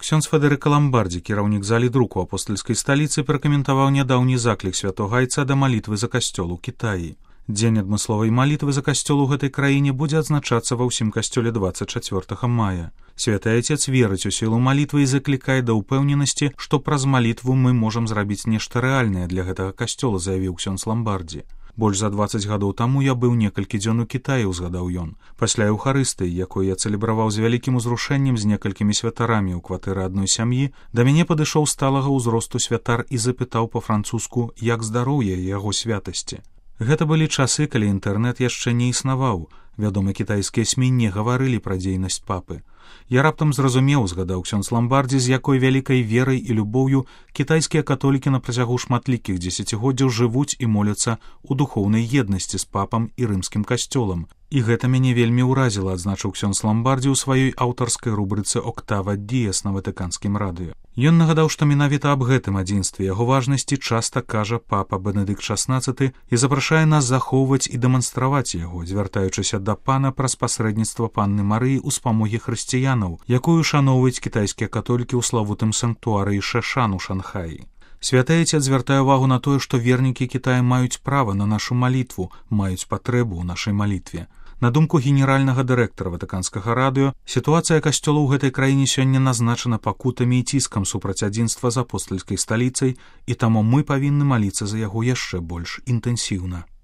Ксёндз Федэрыка Ламбардзі, кіраўнік залі друку апостальскай сталіцы, пракаментаваў нядаўні заклік святога айца да малітвы за касцёл у Кітаі. Дзень адмысловай малітвы за касцёл у гэтай краіне будзе адзначацца ва ўсім касцёле 24 мая. Святы айцец верыць у сілу малітвы і заклікае да ўпэўненасці, што праз малітву мы можам зрабіць нешта рэальнае для гэтага касцёла, заявіў ксёндз Ламбардзі. Больш за 20 гадоў таму я быў некалькі дзён у Кітаі, узгадаў ён. Пасля эўхарыстыі, якую я цэлебраваў з вялікім узрушэннем з некалькімі святарамі ў кватэры адной сям'і, да мяне падышоў сталага ўзросту святар і запытаў па-французску, як здароўе яго святасці. Гэта былі часы, калі інтэрнэт яшчэ не існаваў. Вядома, кітайскія СМІ не гаварылі пра дзейнасць папы. Я раптам зразумеў, згадаў ксёндз Ламбардзі, з якой вялікай верай і любоўю кітайскія католікі на працягу шматлікіх дзесяцігоддзяў жывуць і моляцца ў духоўнай еднасці з папам і рымскім касцёлам. І гэта мяне вельмі ўразіла, адзначыў ксёндз Ламбардзі ў сваёй аўтарскай рубрыцы «Октава Діес» на ватыканскім радыё. Ён нагадаў, што менавіта аб гэтым адзінстве яго важнасці часта кажа папа Бенедыкт XVI і запрашае нас захоўваць і дэманстраваць яго, звяртаючыся да пана праз пасрэдніцтва панны Марыі ў спамогі хрысціянаў, якую шаноўваюць кітайскія католікі ў славутым санктуарыі Шэшан у Шанхаі. Святы айцец звяртае ўвагу на тое, што вернікі Кітая маюць права на нашу малітву, маюць патрэбу ў нашай малітве. На думку генеральнага дырэктара ватыканскага радыё, сітуацыя касцёла ў гэтай краіне сёння назначана пакутамі і ціскам супраць адзінства з апостальскай сталіцай, і таму мы павінны маліцца за яго яшчэ больш інтэнсіўна.